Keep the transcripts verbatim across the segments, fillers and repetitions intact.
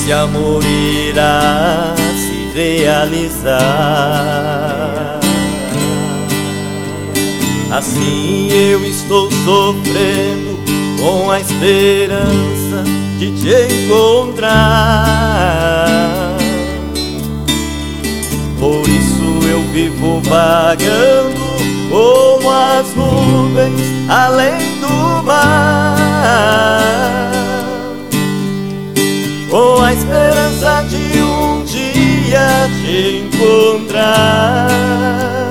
esse amor irá se realizar. Assim eu estou sofrendo com a esperança de te encontrar. Por isso eu vivo vagando como as nuvens além do mar, com a esperança de um dia te encontrar.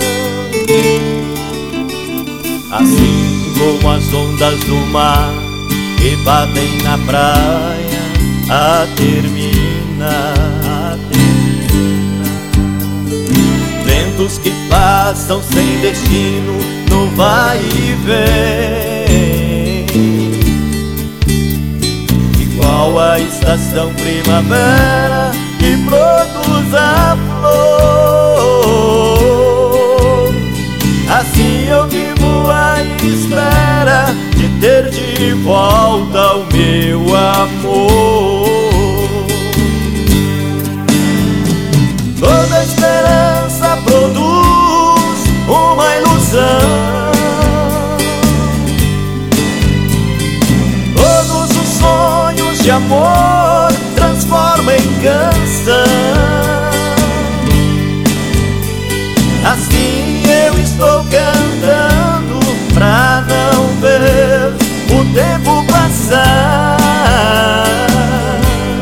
Assim como as ondas do mar que batem na praia a terminar, a terminar. Ventos que passam sem destino no vai e vem, igual a estação primavera que produz a flor. Assim eu vivo à espera de ter de volta o meu amor. Toda esperança produz uma ilusão, todos os sonhos de amor transforma em canção. Assim eu estou cantando pra não ver o tempo passar.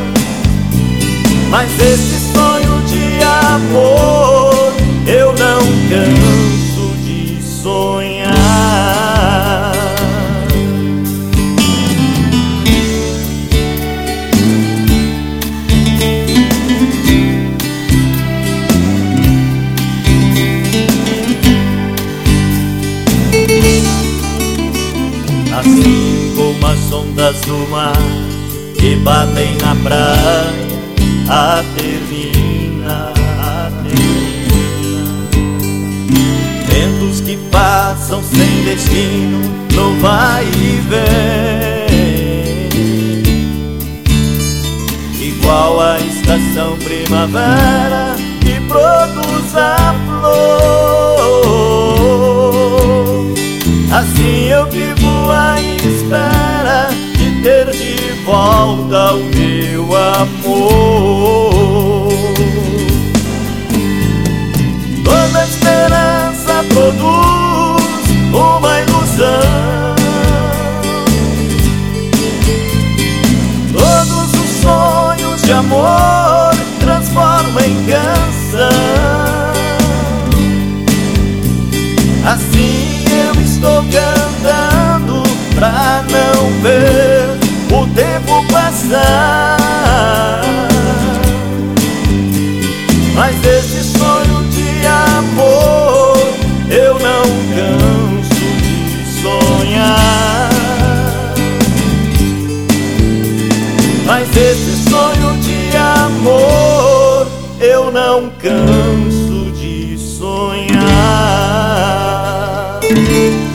Mas esse sonho de amor eu não canso de sonhar. Assim como as ondas do mar que batem na praia a terminar, a terminar. Ventos que passam sem destino no vai e vem, igual a estação primavera que produz a flor. Assim eu vivo à espera de ter de volta o meu amor. Toda esperança produz uma ilusão, todos os sonhos de amor transformam em canção. Assim eu estou cantando pra não ver o tempo passar. Mas esse sonho de amor eu não canso de sonhar. Mas esse sonho de amor eu não canso de sonhar.